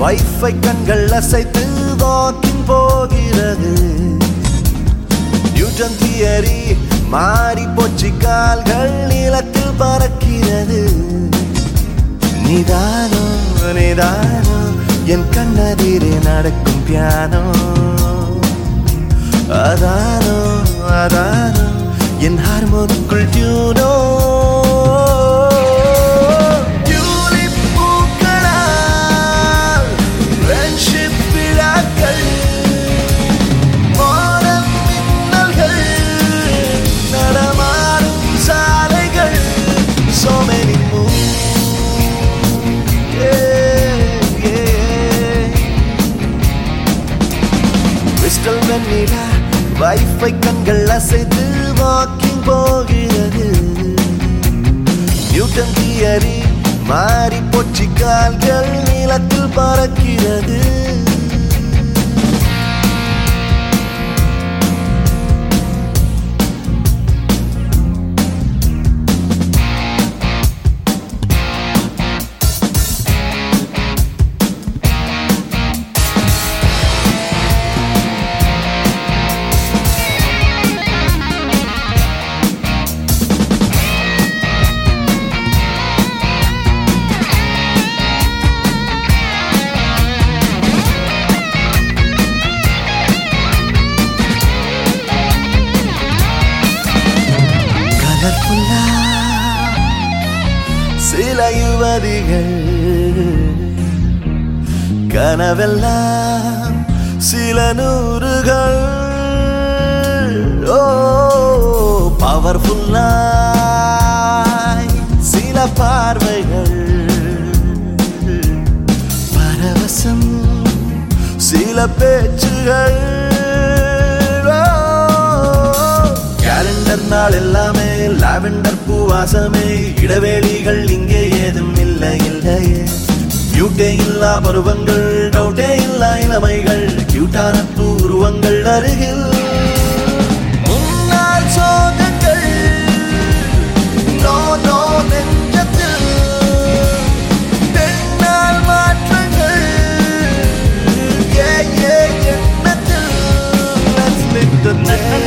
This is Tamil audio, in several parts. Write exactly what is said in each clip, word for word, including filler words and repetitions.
வைஃபை கண்கள் அசைத்து வாக்கிங் போகிறது. நியூட்டன் தியரி மாறி போச்சு, கால்கள் நீளத்தில் பறக்கிறது. நிதானோ நிதானோ என் கண்ணெதிரே நடக்கும் பியானோ, அதானோ அதானோ என் ஹார்மோனுக்குள் டியூனோ. வைஃபை கண்கள் அசைத்து வாக்கிங் போகிறது. நியூட்டன் தியரி மாறி போச்சு, கால்கள் நீளத்தில் பறக்கிறது. சில யுவதிகள் கனவெல்லாம் சில நூறுகள். ஓ பவர்ஃபுல்லாய் சில பார்வைகள், பரவசம் சில பேச்சுகள். கேலண்டர் நாள் எல்லாமே லாவெண்டர் பூவாசமே, இடைவேளிகள் இங்கே ஏதும் இல்லை இல்லையே. மியூட்டே இல்லா பருவங்கள், டவுட்டே இல்லா இளமைகள், கியூட்டான பூர்வங்கள் அருகில். முன்னாள் சோகங்கள் நோ நோ நெஞ்சத்தில், பெண்ணால் மாற்றங்கள் ஏ ஏ எண்ணத்தில். Let's live the night.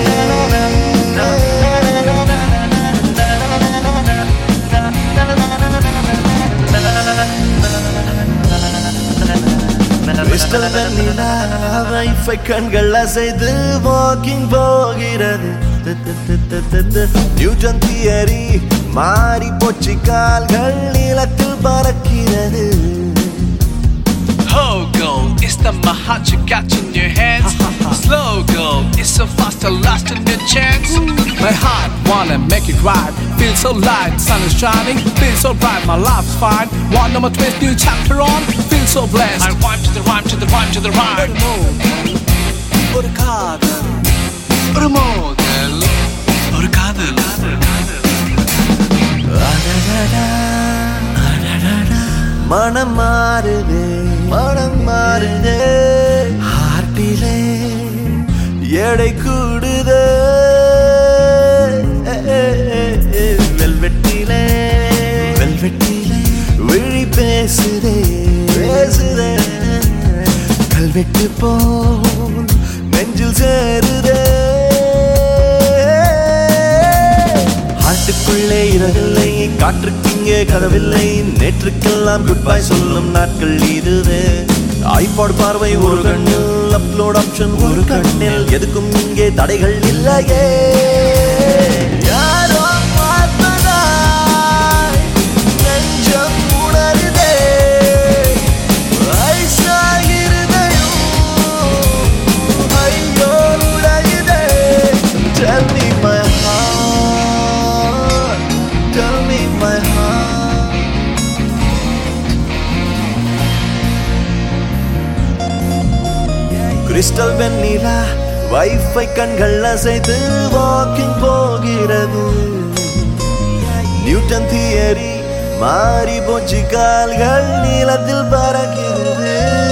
Wifi கண்கள் அசைத்து வாக்கிங் போகிறது. நியூட்டன் தியரி மாறி போச்சு, கால்கள் நீளத்தில் பறக்கிறது. Oh girl, it's the my heart you got in your hands. Slow girl, it's so fast to last in your chance. My heart wanna make it right, feel so light, sun is shining, feel so bright, my life's fine. One number twist, new chapter on, feel so blessed. I rhyme to the rhyme to the rhyme to the rhyme. ஒரு காதல், ஒரு மோதல், ஒரு காதல். மனம் மாறுதே மனம் மாறுதே, ஹார்ட்டிலே எடை கூடுதே. வெல்வெட்டிலே வெல்வெட்டிலே விழி பேசுதே பேசுதே, கல்வெட்டு போல் நெஞ்சில் சேருதே. ஆட்டுக்குள்ளே இரவில்லை, காற்றுக்கிங்கே கதவில்லை, நேற்றுக்கெல்லாம் குட் பை சொல்லும் நாட்கள் இதுவே. ஐபாட் பார்வை ஒரு கண்ணில், அப்லோட் ஆப்ஷன் ஒரு கண்ணில், எதுக்கும் இங்கே தடைகள் இல்லையே. யாரோ பார்ப்பதாய் நெஞ்சம் உணருதே, ஐசாகிருதையும் ஐயோ உடையுதே. Tell me my heart, tell me my heart. Crystal வெண்ணிலா வைஃபை கண்கள் அசைத்து வாக்கிங் போகிறது. நியூட்டன் தியரி மாறி போச்சு, கால்கள் நீளத்தில் பறக்கிறது.